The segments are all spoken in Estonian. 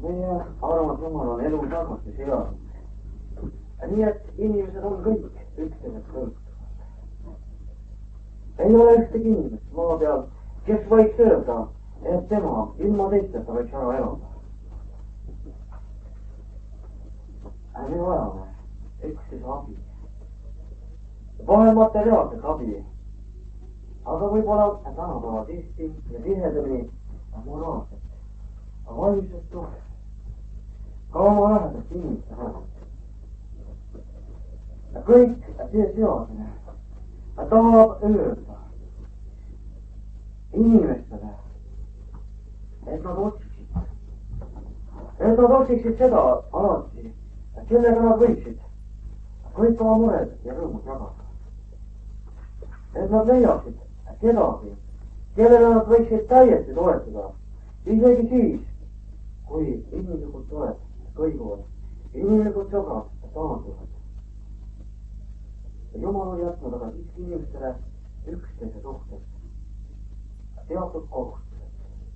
meie armas Jumal on elu tagasi seadnud. Nii et inimesed on kõik üksteisest sõltuvad. Ei ole ühtegi inimest maa peal, kes võiks öelda, et tema ilma teisteta võiks ära elada. Me vajame üksteise abi. Vahel materiaalset abi, aga võib-olla tänapäeva tihti ja tihedamini moraalset, vaimset tuge. Ka oma lähedast inimeste lähedast. Kõik see seadmine tahab öelda inimestele, et nad otsiksid seda alati, kellega nad võiksid kõik oma mured ja rõõmud jagada. Et nad leiaksid kedagi, kellele nad võiksid täiesti toetada, isegi siis, kui inimlikult oled kõiguvad, inimlikult sõbrad taanduvad. Jumal on jätnud aga siiski inimestele üksteise suhtes teatud kohustused.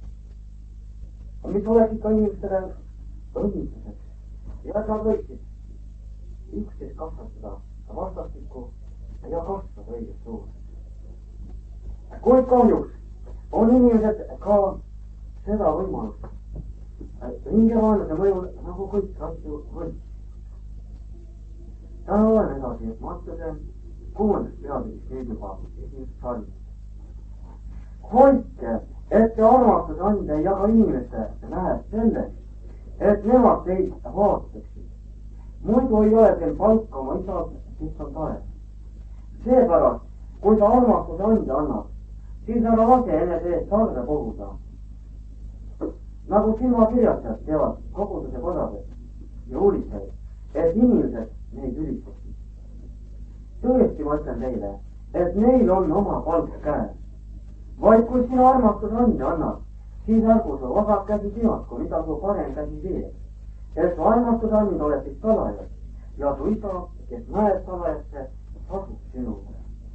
Mis oleks ikka inimestele õnnistuseks ja et nad võiksid üksteist kasvatada vastastikku ja kasvada õiges suunas. Kuid kahjuks on inimesed ka seda võimalust hingevaenlase mõjul nagu kõik asju võltsinud. Täna olen edasi Mattuse 6. peatükist nüüd juba esimest salmi. Hoidke, et te armastuse ande ei jaga inimeste näed selleks, et nemad teid vaataksid. Muidu ei ole teil palka oma isad, kes on taevas. Seepärast, kui sa armastuse ande annad, siis ära lase enese eest sarve koguda. Nagu silmakirjatsejad teevad koguduse kodades ja uuritajaid, et inimesed neid ülitaksid. Tõesti ma ütlen teile, et neil on oma palk käes. Vaid kui sina armastuse ande annad, siis ärgu su vasak käsi teadku, mida su parem käsi teeb. Et su armastuse andmine oleksid salajas ja su isa, kes näeb salajasse, tasub sinuga.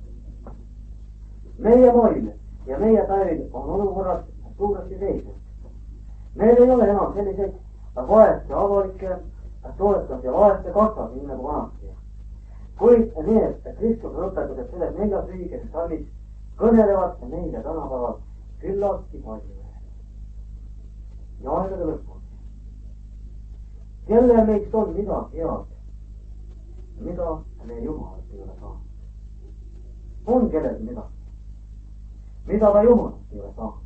Meie maailm ja meie päevid on olukorras suuresti teised. Meil ei ole enam selliseid vaeste avalikke toetas ja vaeste kasvas, nii nagu vanasti. Kuid need Kristuse õpetused selles 4. lühikeses salmis kõnelevad meile tänapäeval küllaltki palju. Ja aegade lõpuni. Kelle meist on midagi head, mida me Jumalast ei ole saanud? On kellelgi midagi, mida ta Jumalast ei ole saanud?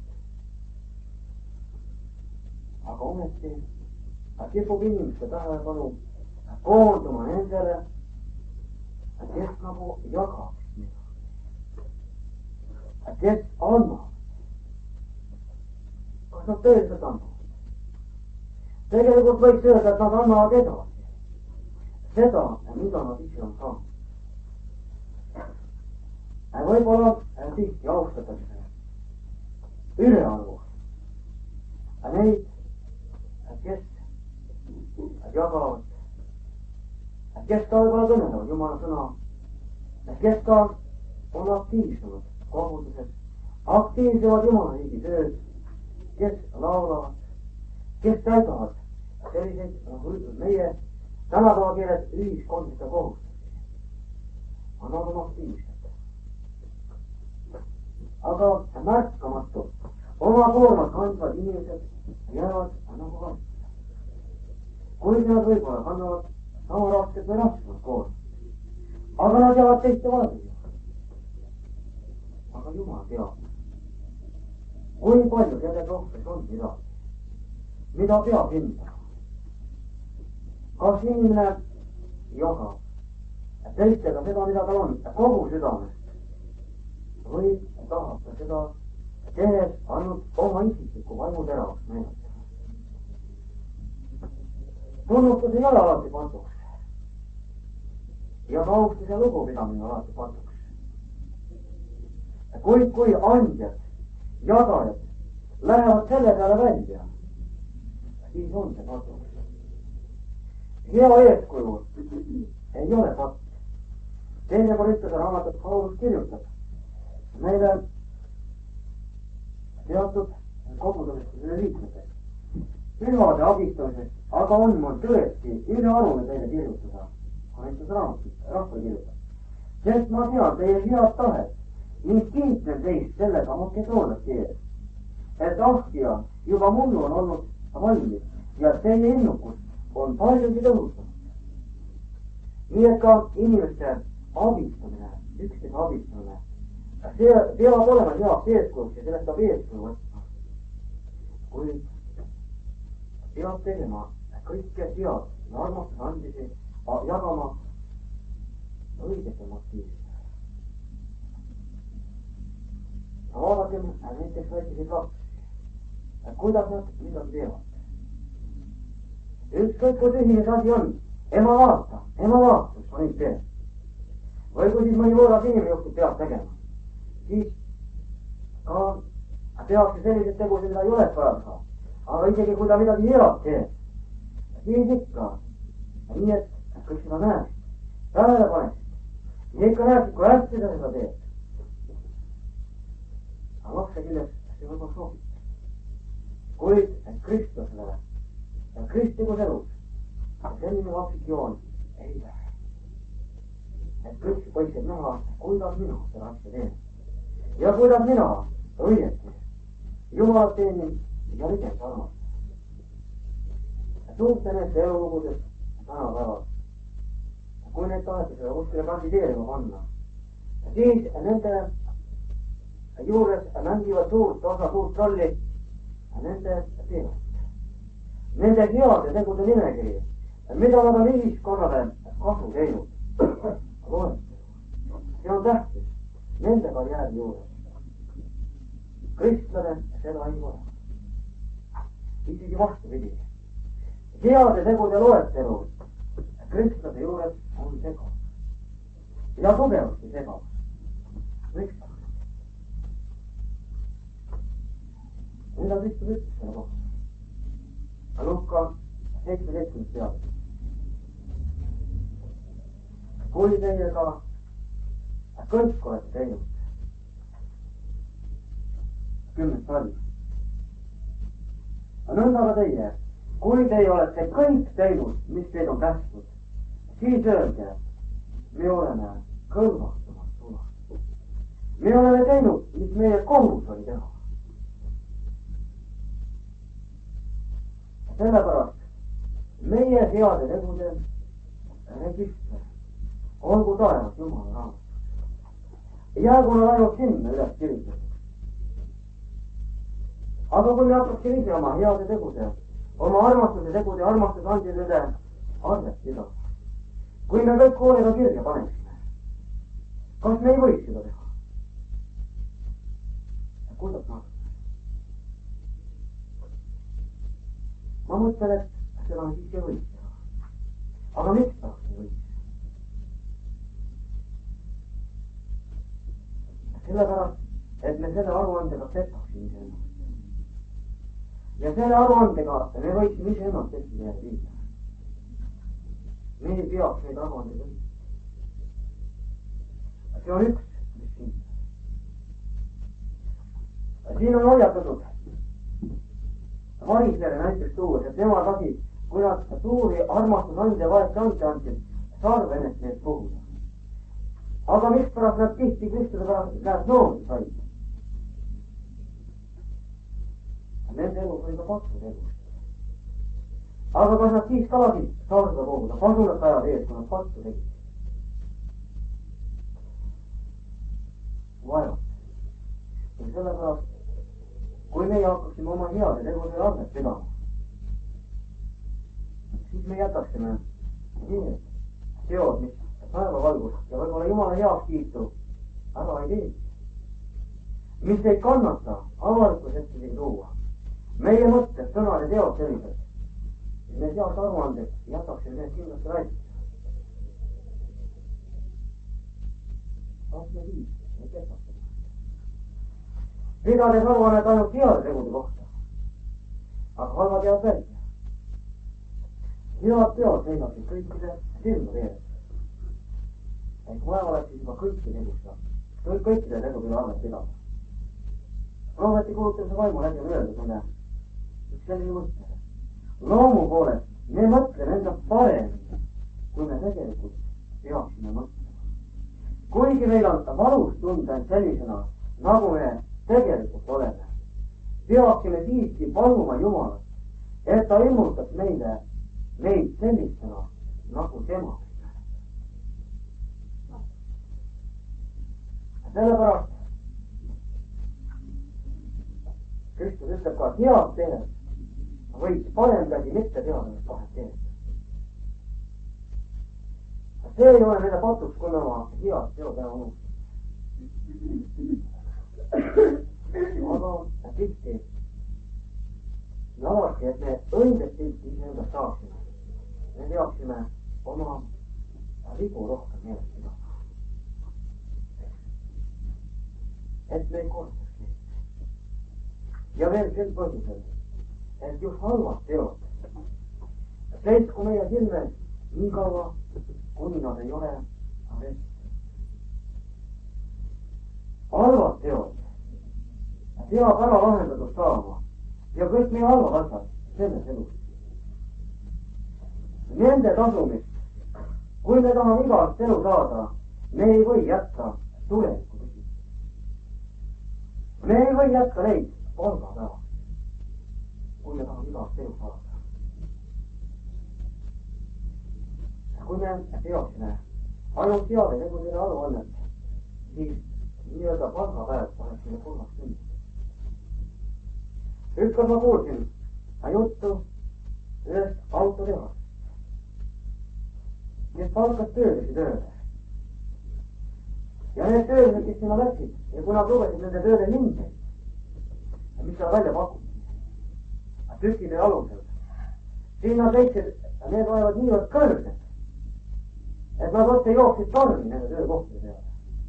Aga ometi kipub inimeste tähelepanu koonduma nendele, kes nagu jagaks midagi. Kes annab. Kas nad tõeliselt annavad? Tegelikult võiks öelda, et nad annavad edasi. Seda, mida nad ise on saanud. Võib-olla tihti austatakse ülearvus neid, kes jagavad, kes ka võib-olla kõnelevad Jumala sõna, kes ka on aktiivsemad koguduses, aktiivsemad Jumala riigi tööd, kes laulavad, kes täidavad selliseid meie tänapäeva keeles ühiskondlike kohustusi. Nad on aktiivsed. Aga märkamatult oma koormat kandvad inimesed jäävad nagu kandvad. Kuid nad võib-olla kannavad sama rasket või raskemat koormat. Aga nad jäävad teiste valmis. Aga Jumal teab, kui palju kellegi rohkem on midagi, mida peab hindama. Kas inimene jagab teistega seda, mida tal on, kogu südamest, või tahab ta seda tehes ainult oma isikliku vaimu teravaks näidata. Tunnustus ei ole alati patuks ja ka austus ja lugupidamine alati patuks. Kuid kui andjad, jagajad lähevad selle peale välja, siis on see patuks. Hea eeskuju ei ole patt. Teine Korintuse raamatus Paulus kirjutab meile teatud kogudusest liikmetest, pühade abistamisest, aga on mul tõesti ülearune teile kirjutada, näiteks rahva kirjutab. Sest ma tean teie head tahet ning kiitlen teist sellega Makedooniate ees, et Ahtia juba mullu on olnud valmis ja teie innukus on paljugi tõusnud. nii et ka inimeste abistamine, üksteise abistamine, see peab olema heaks eeskujuks ja sellest peab eeskuju võtma. kuid peab tegema kõike head ja armastuse andmisi jagama õigete motiividega. vaadakem näiteks väikeseid lapsi, kuidas nad midagi teevad. ükskõik kui tühine see asi on, ema vaata, kus ma nüüd teen. või kui siis mõni võõras inimene juhtub peab tegema, siis ka tehakse selliseid tegusid, mida ei oleks vaja teha. aga isegi kui ta midagi head teeb, siis ikka nii, et kõik seda näeksid, tähele paneksid. ja ikka näeksid, kui hästi ta seda teeb. aga lapse küljest see võib-olla sobib. kuid Kristusele ja kristlikus elus selline lapsik joon ei lähe. et kõik võiksid näha, kuidas mina seda asja teen ja kuidas mina õieti Jumalat teenin ja rikend armastan. suurte nende elulugudes tänapäeval, kui neid tahetakse kuskile kandideerima panna, siis nende juures mängivad suurt rolli nende teevad. Nende heade tegude nimekiri, mida nad on ühiskonnale kasu teinud. see on tähtis nende karjääri juures. kristlane seda ei ole. isegi vastupidi. heade tegude loetelu kristlase juures on segav. ja tugevasti segav. miks? mida Kristus ütles selle kohta? Luka 17. peatükk. kui teiega kõik olete teinud, 10. salm. nõnda ka teie, kui teie olete kõik teinud, mis teid on kästud, siis öelge, me oleme kõlvastumast sulast. me oleme teinud, mis meie kohus oli teha. sellepärast meie heade tegude register olgu taevas Jumala raamatus. jäägu nad ainult sinna üles kirjutatud. aga kui me hakkaksime ise oma heade tegude, oma armastuse tegude, armastuse andjate üle arvet pidama, kui me kõik hoolega kirja paneksime, kas me ei võiks seda teha? kuidas ma? ma mõtlen, et seda me siiski võiks teha. aga miks tahaks ei võiks? sellepärast, et me selle aruandega petaksime iseennast. ja selle aruandega me võiksime iseennast teistele viia. me ei peaks neid aruandeid võitma. see on üks, mis siin. siin on hoiatatud varislere näiteks tuues, et nemad lasid, kui nad suuri armastusande vaeste ante andsid, sarve ennast neist puhuda. aga mikspärast nad tihti Kristuse käest noomi said? Nende elus oli ka patud elus. aga kas nad siis ka lasid sarve puhuda, pasunat ajad ees, kui nad pattu tegid? vaevalt. ja sellepärast, kui meie hakkaksime oma heade tegude arvet pidama, siis me jätaksime need teod, mis päevavalgust ja võib-olla Jumala heakskiitu ära ei tee, mis ei kannata avalikus ette tuua. meie mõtted, sõnad ja teod sellised, et me sealt aruanded jätaksime need kindlasti välja. kas me viis, me kestaks seda. pidades aruannet ainult heade tegude kohta, aga halvad jäävad välja. head teod seisaksid kõikide silmade ees. et vaja oleks siis juba kõiki tegusid, kõikide tegude arvet pidada. prohveti kuulutamise vaimu läbi on öeldud mulle üks selline mõte. loomu poolest me mõtleme enda paremini, kui me tegelikult peaksime mõtlema. kuigi meil on valus tunda end sellisena, nagu me tegelikult oleme, peaksime siiski paluma Jumalat, et ta ilmutaks meid sellistena, nagu tema. sellepärast Kristus ütleb ka, head tehes võiks parem käsi mitte teada, mis pahet teed. see ei ole meile patuks, kui me oma head teod ära unustame. aga tihti lavadki, et me õiget pilti iseendast saaksime. me peaksime oma vigu rohkem meeles pidama. et me ei kordaks neid. ja veel sel põhjusel, et just halvad teod seisku meie silmes nii kaua, kuni nad ei ole arest. halvad teod peab ära lahendatud saama ja kõik meie halvad asjad selles elus. Nende tasumist, kui me tahame igast elu saada, me ei või jätta tulevikku küsima. me ei või jätta neid palgapäeva, kui me tahame igast elu saada. kui me peaksime ainult teada tegudele aruannet, siis nii-öelda palgapäev oleks meile kolmaks küll. ükskord ma kuulsin juttu ühest autotehast, kes palkas töölisi tööle. ja need töölised, kes sinna läksid ja kui nad lugesid nende tööle hindeid, mis seal välja pakuti, tükide alusel, siis nad leidsid, et need olevat niivõrd kõrged, et nad otse jooksid tormi nende töökohtade peale.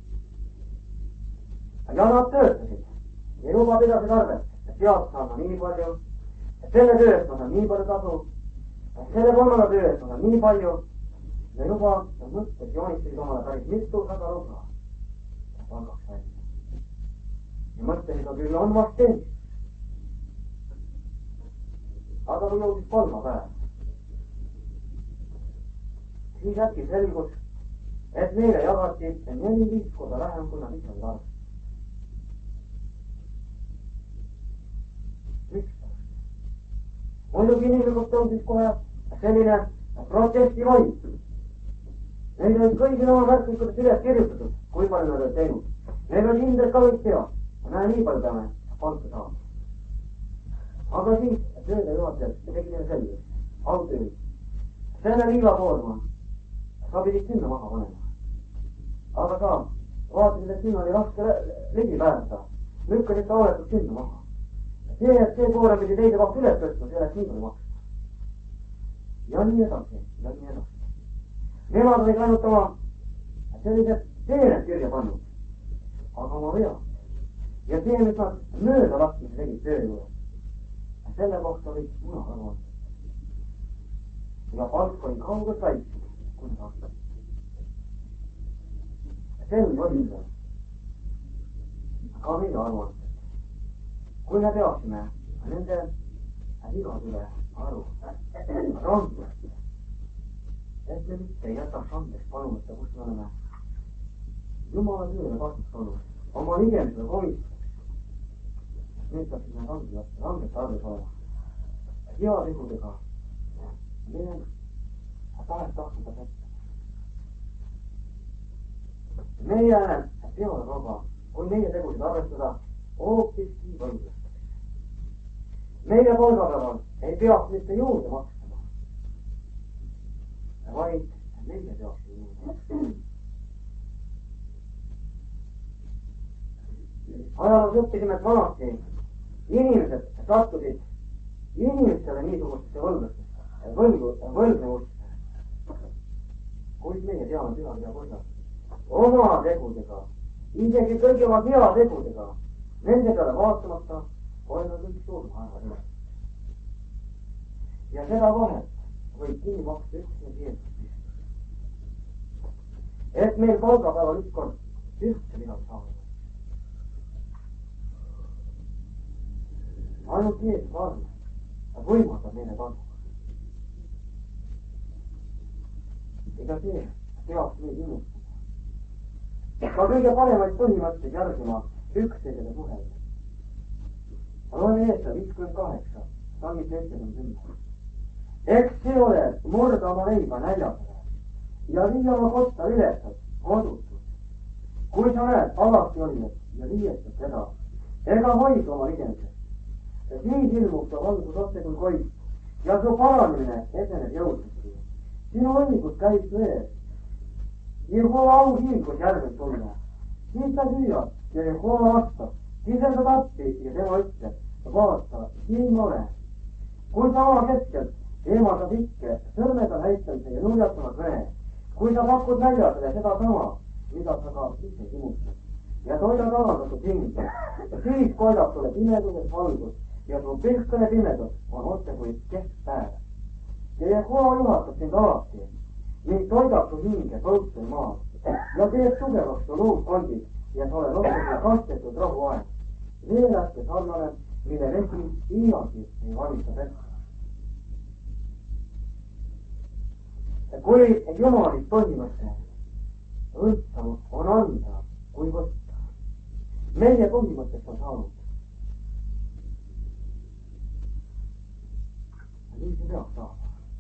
ja nad töötasid ja juba pidasid arvet, et sealt saan ma nii palju, et selle töö eest ma saan nii palju tasu, et selle kolmanda töö eest ma saan nii palju ja juba mõttes joonistasid omale päris mitu sada rubla palgaks välja. ja mõtlesid, et küll on vast teenist. aga kui jõudis palgapäev, siis äkki selgus, et neile jagati 4-5 korda vähem, kui nad ise olid arvestanud. miks? muidugi inimlikult tõusis kohe selline protestivaim. Neil olid kõigil oma märklikult üles kirjutatud, kui palju nad olid teinud. Neil oli hinded ka kõik tead. näe, nii palju peame palka saama. aga siis tööde juhatajad tegi neile selge. autööd. selle liivakoorma sa pidid sinna maha panema. aga sa vaatasid, et sinna oli raske ligi pääseda. lükkasid ta oletud sinna maha. see, et see koorem pidi teise kohta üles tõstma, see oleks nii palju maksma. ja nii edasi, ja nii edasi. Nemad olid ainult oma sellised teened kirja pannud, aga oma vead. ja see, mis nad mööda laskmise tegid töö juures, selle kohta olid munakaruanded. ja palk oli kaugelt väiksem, kui nad hakkasid. selge oli see. ka meie aruanded. kui me peaksime nende vigade üle aru randust, et me mitte ei jätaks andeks palumata, kus me oleme Jumala tööle vastust olnud, oma ligemisele komistaks. Need peaksid need randest arves olema. heategudega meie tahet tahtida kätte. meie teole vaba, kui meie tegusid arvestada, hoopiski võidlustaks. meie palgapäeval ei peaks mitte juurde maksma, vaid meie peaks juurde maksma. ajaloos õppisime, et vanasti inimesed sattusid inimestele niisugustesse võlgnevustesse. kuid meie teame pühakirja põhjal oma tegudega, isegi kõigi oma heategudega, nende peale vaatamata oleme kõik surma arvanud. ja seda vahet võib kinni maksta üksnes Jeesus Kristus. et meil palgapäeval ükskord üldse midagi saada. ainult Jeesus armas võimaldab meile palka. ega see peaks meid innustama. Ka kõige paremaid põhimõtteid järgima üksteisele suhelda. Loeme Jeesaja 58, salmi 70. Eks see ole murda oma leiba näljasele ja viia oma kotta ülesad kodutud. Kui sa näed alati olijat ja riiestad teda, ega hoidu oma ligemisest. Siis ilmub ta valgus otse kui koit ja su paranemine edeneb jõudlasti. Sinu õigus käib su ees. Jehova au hiilgus järgmist tulla. Siis ta süüab ja Jehova vastab. Siis enda tappi ja tema ütleb, vaata, siin ma olen. Kui sa oma keskelt eemaldad ikke sõrmega näitamise ja nuljatama kõne, kui sa pakud näljasele seda sama, mida sa ka ise kimustad ja toidad alandatud hinge, siis koidab sulle pimeduses valgus ja su pilkane pimedus on otse kui keskpäev. Ja Jehova juhatab sind alati ning toidab su hinge põutsel maal ja teeb tugevaks su luud kondid ja sa oled otse kui kastetud rahuaeg. Veelaske sarnane, mille vesi iiagi ei valista pekka. Kui Jumali põhimõte õndsavus on anda, kui võtta. Meie põhimõttest on saanud. Nii see peaks saama.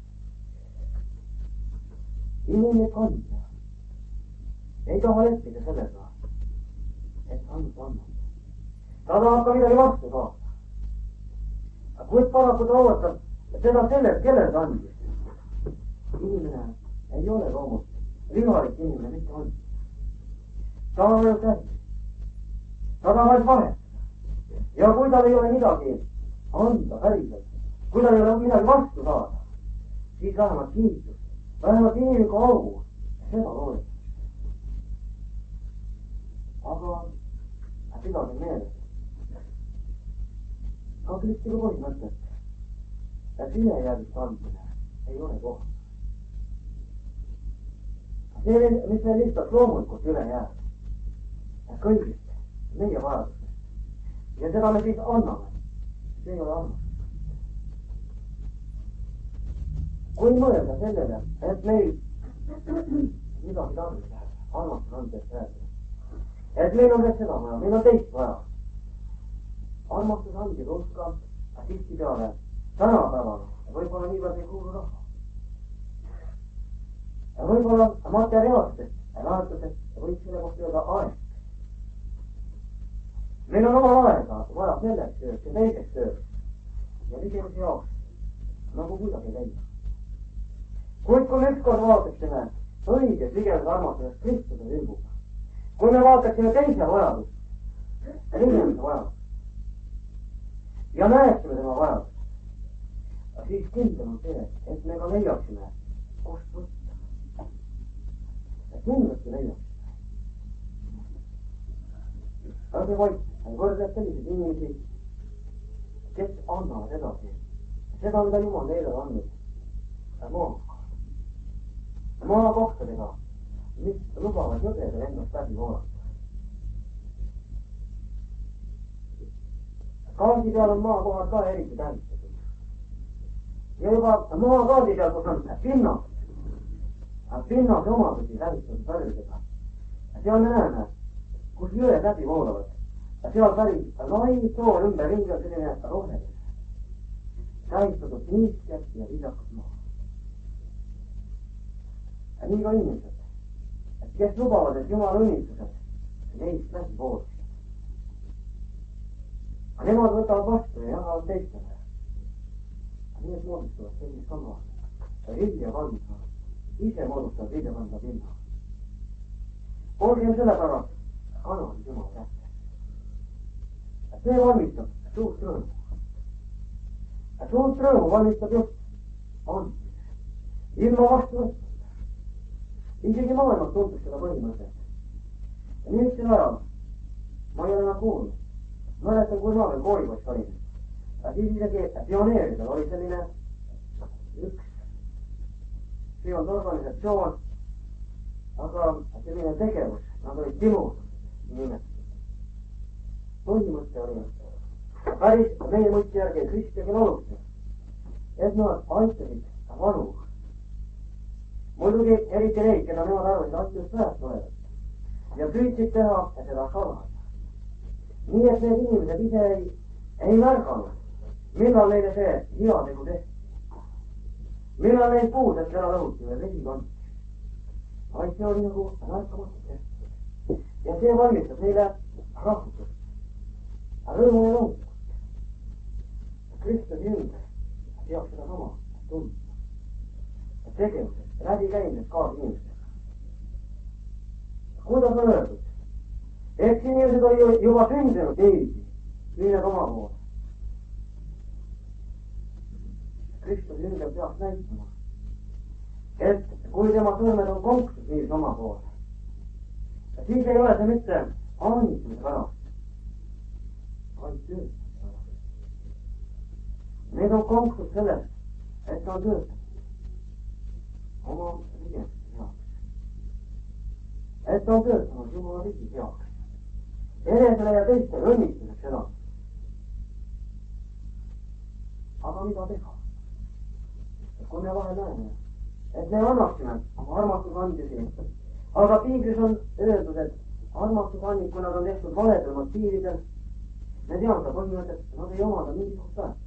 Inimene kandja ei taha leppida sellega, et anda annab. Ta tahab ka midagi vastu saada. Kuid paraku ta ootab seda sellest, kellele ta andis. Inimene ei ole loomust, vihalik inimene mitte on. Ta on ainult tähtis. Ta tahab vahetada. Ja kui tal ei ole midagi anda päriselt, kui tal ei ole midagi vastu saada, siis vähemalt kiitus, vähemalt inimliku au, seda loodab. Aga pidage meeles ka kristliku põhimõtet, et ülejäägist andmine ei ole koht. See, mis meil lihtsalt loomulikult üle jääb, kõigist meie vajadustest ja seda me siis anname, see ei ole armastus. Kui mõelda sellele, et meil midagi tarvis läheb, armastus on teist rääkida, et meil on seda vaja, meil on teist vaja. Armastus andis uska, tihti peale tänapäeval võib-olla niivõrd ei kuulu raha. Ja võib-olla materiaalsest väärtusest võiks selle kohta öelda aeg. Meil on oma aega vaja selleks tööks ja teiseks tööks ja ligemisi jaoks nagu kuidagi käia. Kuid kui me ükskord vaataksime õiges ligemuse armastusest Kristuse vilguga, kui me vaataksime teise vajadust, ligemuse vajadust ja näeksime tema vajadust, siis kindel on see, et me ka leiaksime, kust võtta. Kindlasti leiaksime. Ärge vaid võrdled selliseid inimesi, kes annavad edasi seda, mida Jumal neile on andnud maakohtadega, mis lubavad jõgedel endast läbi voolata. Kaardi peal on maakohad ka eriti tähistatud. Ja juba maakaardi peal, kus on pinnase omadusi tähistatud värvidega. Seal me näeme, kus jõed läbi voolavad. Seal päris lai tool ümberringi on selline roheline. Tähistatud niisked ja viljakas maa. Ja nii ka inimesed, kes lubavad, et Jumala õnnistused neist läbi voolavad. Nemad võtavad vastu ja jagavad teistele. Need moodustavad sellist sama vilja kandma. Ise moodustavad vilja kandma pinna. Olgem sellepärast kanalid Jumala kätte. See valmistab suurt rõõmu. Suurt rõõmu valmistab just andmine. Ilma vastu võtmata. Isegi maailmas tuntud seda põhimõtet. Ja nüüd siin ajal ma ei ole enam kuulnud. Mäletan, kui ma veel koolipoiss olin. Siis isegi pioneeridel oli selline üks organisatsioon, aga selline tegevus, nad olid timud nimetatud. Põhimõte oli päris meie mõtte järgi kristjagel alustel, et nad aitasid vanu muidugi eriti neid, keda nemad arvasid asjust väärt olevat ja püüdsid teha seda salajalt. nii et need inimesed ise ei märganud, millal neile see heategu tehti. millal neil puuded ära lõhuti või vesi kandis. vaid see oli nagu märkamatu tehtud. ja see valmistas neile rahutust, rõõmu ja loomust. Kristuse ümber peaks seda sama tundma. tegevuses, läbikäimises kaasinimestega. kuidas on öeldud? eks inimesed oli juba sündinud niiviisi, nii oma poole. Kristuse ümber peaks näitama, et kui tema sõrmed on konksud niiviisi oma poole, siis ei ole see mitte aanistamise pärast, vaid töötamise pärast. Need on konksud sellest, et ta on töötanud oma tegemiste heaks. et ta on töötanud Jumala riigi heaks. enesele ja teistele õnnistuseks seda. aga mida teha? kui me vahel näeme, et me annaksime oma armastusandjusi, aga piiblis on öeldud, et armastusandjid, kui nad on tehtud valedel motiividel, me teame seda põhimõtet, nad ei omada mingisugust väärtust.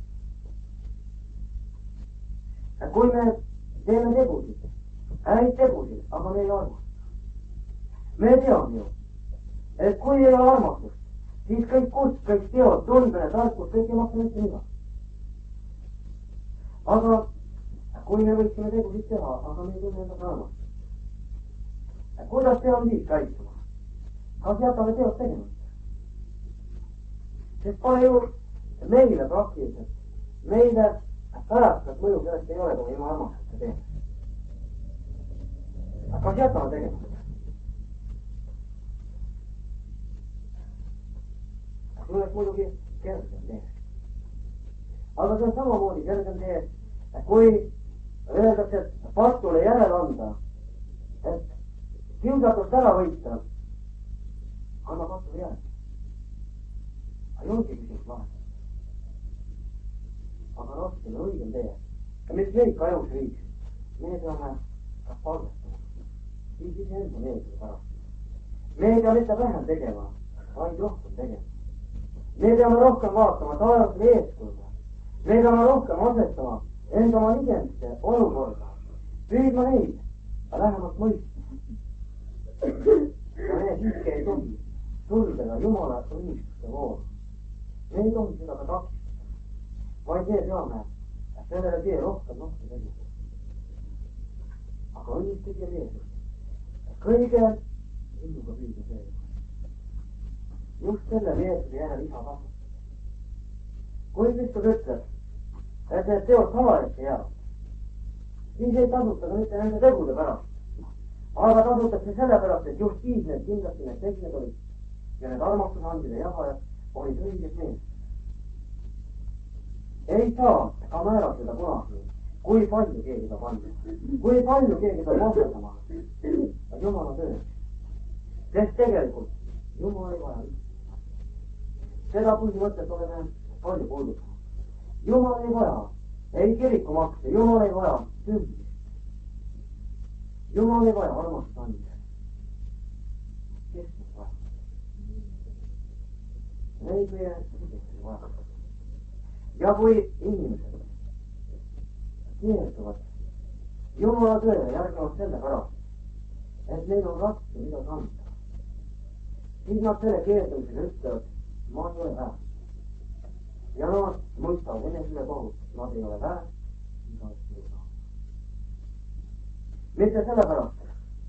kui me teeme tegusid, häid tegusid, aga me ei armasta. me teame ju, et kui ei ole armastust, siis kõik kust, kõik teod, tundmine, tarkus, kõik ei maksa mitte midagi. aga kui me võiksime tegusid teha, aga me ei tunne endas armastust, kuidas peame siis käituma? kas jätame teod tegemata? sest pole ju meile praktiliselt, meile pärast mõju sellest ei ole, kui ilma armastuseta teeme. kas jätame tegemata? see oleks muidugi kergem tee. aga see on samamoodi kergem tee, kui öeldakse, et patule järele anda, et kiusatust ära võita, anna patule järele. ei olegi küsimus lahendada. aga raskem ja õigem tee. ja mis meid ka elus viiks, me peame kas palvetama, siis iseenda meelduse pärast. me ei pea mitte vähem tegema, vaid rohkem tegema. me peame rohkem vaatama taevasele eeskujuga. me peame rohkem asetama enda oma ligemiste olukorda, püüdma neid lähemalt mõista. ja me siiski ei tohi sulgeda Jumala õnnistuste vooru. me ei tohi seda ka takistada, vaid me peame sellele tee rohkem tegema. aga õnnistage Jeesust, kõige innuga püüda see. just selle Jeesuse järel isa tasub. kui Kristus ütleb, et need teod salajaks jäävad, siis ei tasuta mitte nende tegude pärast, aga tasutakse sellepärast, et just siis need kindlasti need tegijad olid ja need armastusandide jagajad olid õiges meelest. ei saa ka määratleda kunagi, kui palju keegi peab andma, kui palju keegi peab vastutama Jumala töös. sest tegelikult Jumal ei vaja lihtsalt. seda põhimõtet oleme palju puudutanud. Jumal ei vaja ei kirikumakse, Jumal ei vaja sümbist. Jumal ei vaja armastust. kes neid vajab? Neid meie südamesi vajab. ja kui inimesed keelduvad Jumala tööle järgnevalt selle pärast, et neil on raske midagi anda, siis nad selle keeldumisega ütlevad, ma ei ole väärt. ja nad mõistavad enesele kohut, nad ei ole väärt igast ei saa. mitte sellepärast,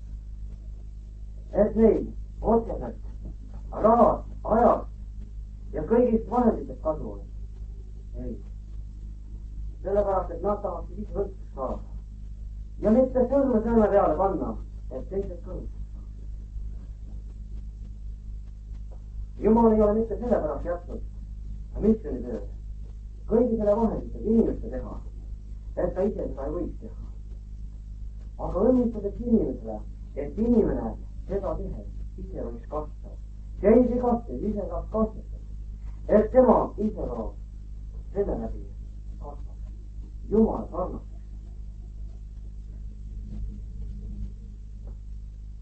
et neil otseselt rahast, ajast ja kõigist vahenditest kasu on. ei. sellepärast, et nad tahaksid ise õigust saada. ja mitte sõrme sõrme peale panna, et teised ka õigust saada. Jumal ei ole mitte sellepärast jätnud missioonitööd kõigi selle vahenditega inimeste teha, et ta ise seda ei võiks teha. aga õnnistuseks inimesele, et inimene seda tehes ise võiks kasta. teisi kastes ise saaks kastetada, et tema ise ka selle läbi kasvab Jumala sarnaseks.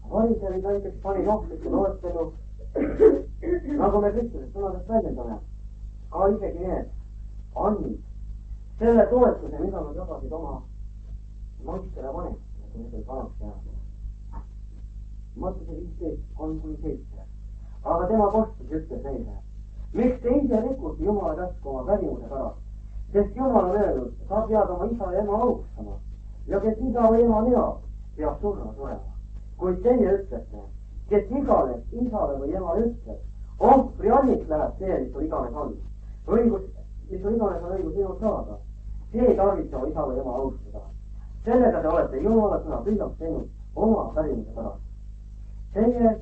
variserid näiteks pani nohtlikke loetelu, nagu me Kristuse sõnadest väljendame, ka isegi need andid selle toetuse, mida nad jagasid oma naistele vanematele, kui need olid vanaks jäänud. mõtlesin 15:3-7. aga tema kostus ütles neile, miks te ise rikute Jumala käsku oma värimuse pärast, sest Jumal on öelnud, sa pead oma isa ja ema austama ja kes isa või ema neab, peab surema. kuid teie ütlete, kes igale isale või emale ütleb, ohvri anniks läheb see, mis sul iganes on. mis sul iganes on õigus minult saada, see ei tarvitse oma isa või ema austada. sellega te olete Jumala sõna tühjaks teinud oma pärimuse pärast. Teie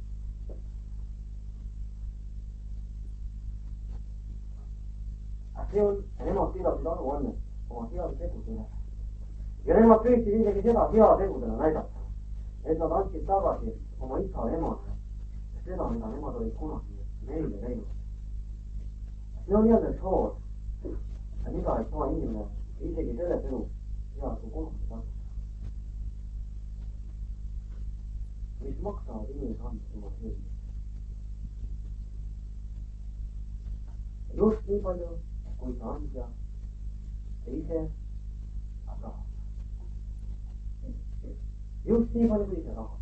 see on, nemad pidasid aruannet oma heade tegudele. ja nemad püüdsid isegi seda heategudena näidata, et nad andsid tagasi oma isa ja emale seda, mida nemad olid kunagi meile teinud. see on jälle üks hool, mida ei saa inimene isegi selles elus head kui kunagi tagasi. mis maksavad inimese andmed oma sees. just nii palju, kui see andja ise rahab. just nii palju, kui ise rahab.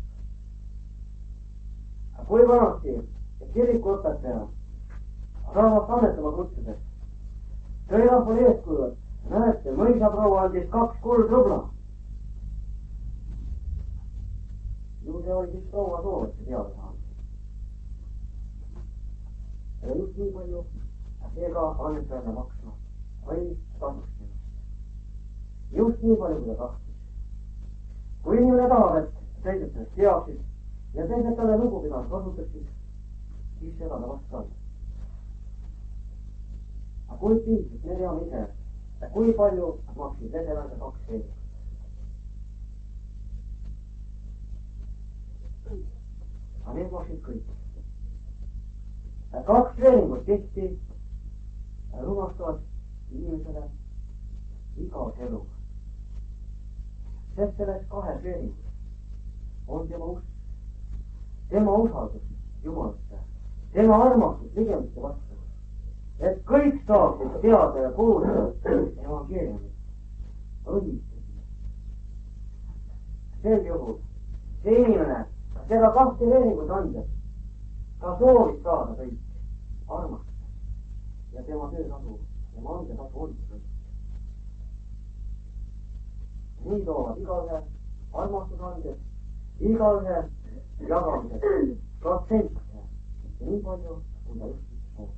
kui vanasti kirikuõpetaja rahvast annetama kutsudes tõi rahvale eeskuju, et näete, mõisaproua andis 2 kuldrubla. ju see oli siis proua soov, et see teada saanud. ja just nii palju seega annetajale maksma või tasustama. just nii palju, kui ta tahtis. kui inimene tahab, et teised sellest teaksid ja teised talle lugupidavalt kasutaksid, siis seda ta vast sai. aga kui piisab, me teame ise, kui palju maksid edelase 2 veelikut. aga need maksid kõik. 2 veelingut tihti lumastavad inimesele igavese eluga. sest selles 2 veeringus on tema usk, tema usaldus Jumalasse, tema armastus tegemiste vastu, et kõik saaksid teada ja kuulda evangeeliumit õnnistamisest. sel juhul see inimene seda 2 veeringut andes, ta soovis saada kõik armastust. ja tema töötasu, tema andetasu on kõik. nii toovad igaühe armastusanded, igaühe jagamised protsente ja nii palju, kui ta just soovib.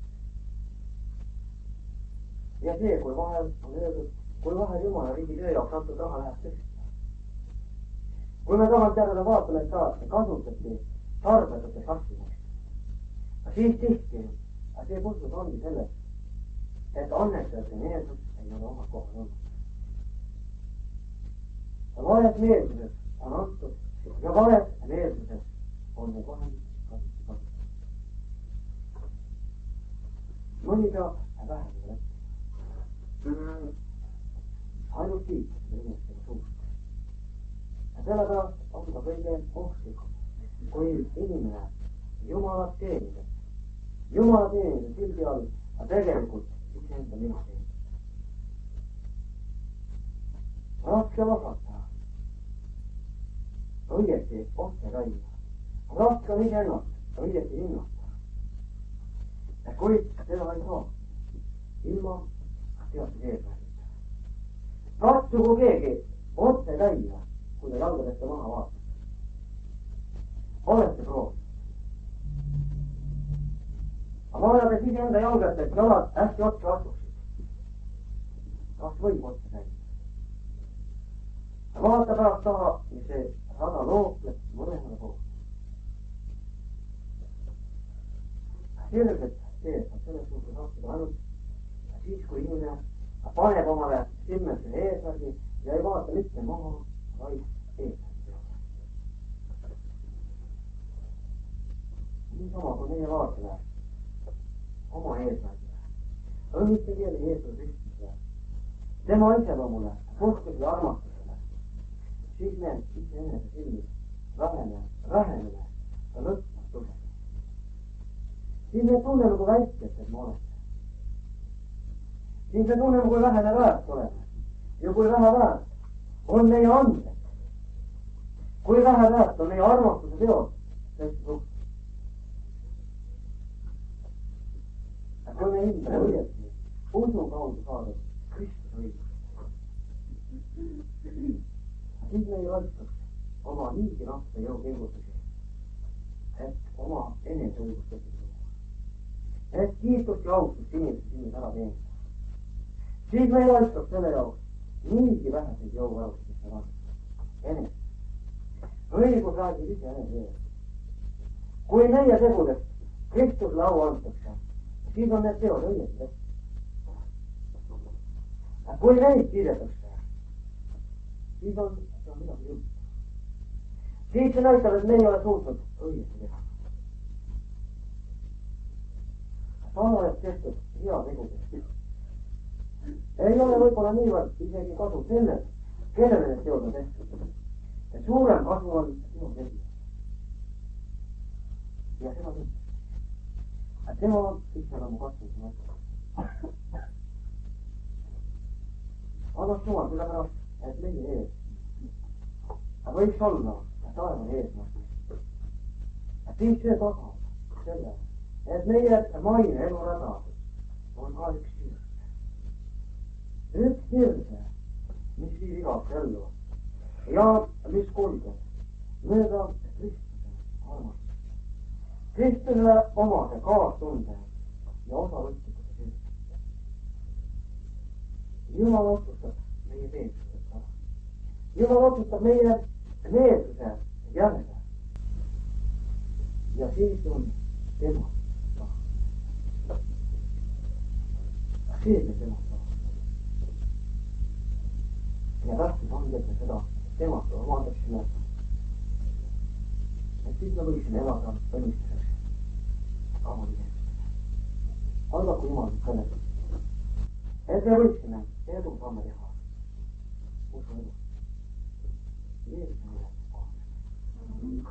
ja see, kui vahel on öeldud, kui vahel Jumala riigi töö jaoks antud raha läheb tõsta. kui me tagantjärele vaatame, et ta kasutati tarbetutes asjadeks, siis tihti, aga see põhjus ongi selles, et annetajate meelsus ei ole oma kohal olnud. vales meelsuses on antud ja vales meelsuses on need vahendid kasutatud. mõni peab vähendada läbi. ainult siit inimestega suust. ja sellepärast on ka kõige ohtlikum, kui inimene Jumalat teenib. Jumala teenib sildi all, aga tegelikult iseenda mina teenib. raske vastata, õieti otse käia. raske on iseennast õieti hinnata. kuid seda ei saa ilma teatud eesmärgita. katsugu keegi otse käia, kui ta jalgadesse maha vaatab. olete proovinud? aga vaadates iseenda jalgadest jalad hästi otsa astuksid. kas võib otse käia? vaata pärast taha, mis see rada lookleb mõlemale poole. selgelt teed saab selles suhtes astuda ainult siis, kui inimene paneb omale silmesse eesmärgi ja ei vaata mitte maha, vaid eesmärgi. niisama, kui meie vaatame oma eesmärgile, õnnitegi oli Jeesus Kristusele, tema iseloomule, puhkusele ja armastusele, siis me iseenese silmis vähenemine ja lõpmatuseni. Siis me tunneme, kui väikesed me oleme. Siis me tunneme, kui vähene väärt oleme ja kui vähe väärt on meie anded. Kui vähe väärt on meie armastuse teod teiste suhtes. Kui me ilmselt õieti usu kaudu saada Kristuse õigust, siis me ei valitsaks oma niigi rahva jõupingutusi, et oma eneseõigust esitada. Et kiitust ja austust inimesed sinna ära teenida. Siis me ei valitsaks selle jaoks niigi väheseid jõuvarusid, mis meil on. Enese. Õigus räägib ise enese ees. Kui meie tegudest Kristusele au antakse, siis on need teod õieti tehtud. Kui neid kiidetakse, siis on midagi juttu. Siis see näitab, et me ei ole suutnud õieti teha. Salajast tehtud hea tegudest ei ole võib-olla niivõrd isegi kasu sellest, kellele need teod on tehtud. Ja suurem kasu on teod tegija. Ja seda kõik. Tema on issand mu katsumise mõte. Annaks Jumal sellepärast, et meie ees võiks olla taevane eesmärk. Siis see tagab selle, et meie maine elurada on ka üks hirg. Üks hirge, mis viib igasse ellu ja mis kulgeb mööda Kristuse armastust. Kristusele omase kaastunde ja osavõtlikuse hirg. Jumal otsustab meie meelsused ära. Jumal otsustab meie meelsuse järele. Ja siis on tema taha. Seega tema taha. Ja tähtis ongi, et me seda temast omandaksime. Et siis me võiksime elada õnnistuseks avaliheksustele. Algaku Jumal sellest, et me võiksime edu samme teha. Usu elu. Jeesus on üle. Aamen.